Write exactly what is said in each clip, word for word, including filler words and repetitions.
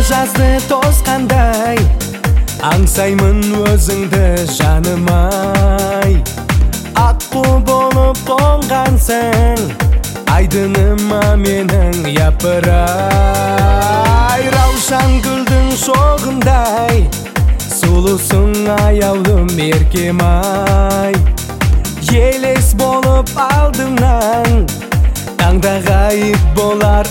жазды тосқандай, аңсаймын өзіңді жаным-ай. Аққу болып қонғансың, айдыныма менің япыр-ай. Раушан гүлдің шоғындай, сұлусың аяулым еркем-ай. Елес болып алдымнан, таңда ғайып болар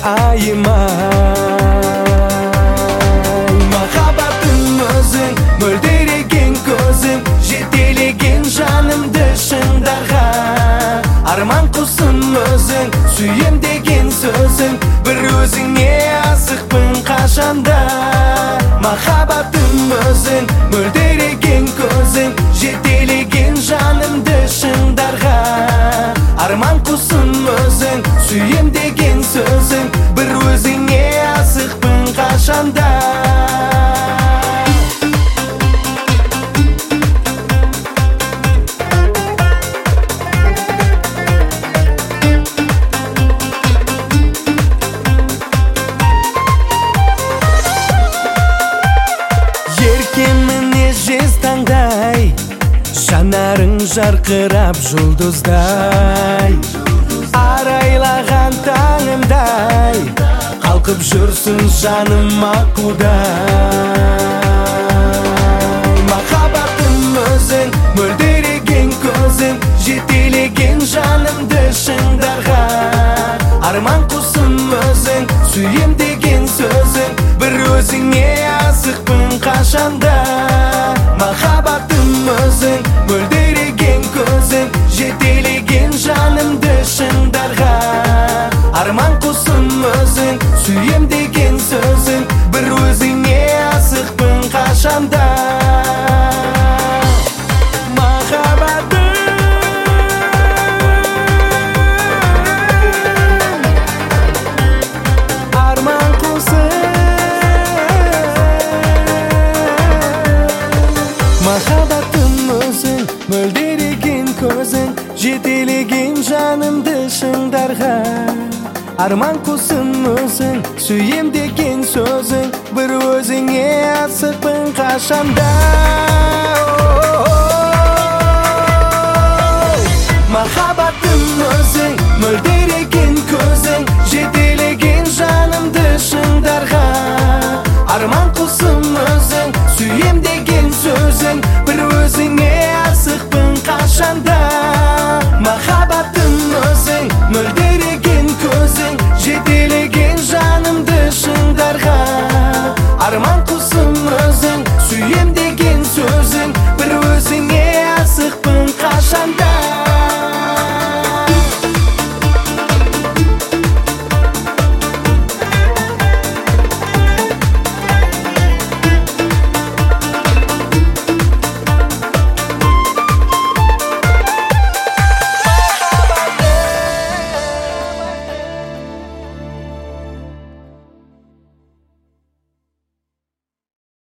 айым-ай. Махаббатым өзің, мөлдіреген көзің, жетелеген жанымды шыңдарға. Арман құсым өзің, сүйем деген сөзің, бір өзіңе асықпын қашанда. Махаббатым өзің, мөлдіреген көзің, жетелеген жанымды шыңдарға. Арман құсым өзің, сүйем деген сөзің, бір өзіңе асықпын қашанда. Таңдай, жанарың жарқырап жұлдыздай, арайлаған таңымдай, қалқып жүрсің жаным аққудай. Махаббатым өзің, мөлдіреген көзің, жетелеген жанымды шыңдарға. Арман құсым өзің, сүйем деген сөзің, бір өзіңе асықпын қашанда. Махаббатым өзің, мөлдіреген көзің, жетелеген жанымды шыңдарға. Арман құсым өзің, сүйем деген сөзің, бір өзіңе асықпын қашанда. Махаббатым өзің, мөлдіреген көзің, жетелеген жанымды шыңдарға. Арман құсым өзің, сүйем деген сөзің, бір өзіңе асықпын қашанда.